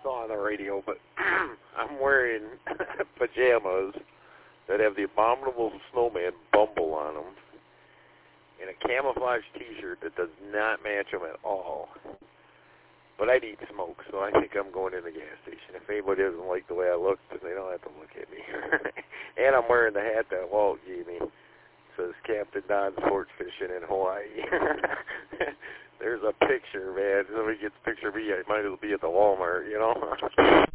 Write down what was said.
saw on the radio, but I'm wearing pajamas that have the abominable snowman Bumble on them, and a camouflage T-shirt that does not match them at all. But I need smoke, so I think I'm going in the gas station. If anybody doesn't like the way I look, then they don't have to look at me. And I'm wearing the hat that Walt gave me. It says Captain Don Sport Fishing in Hawaii. There's a picture, man. If somebody gets a picture of me, I might as well be at the Walmart, you know?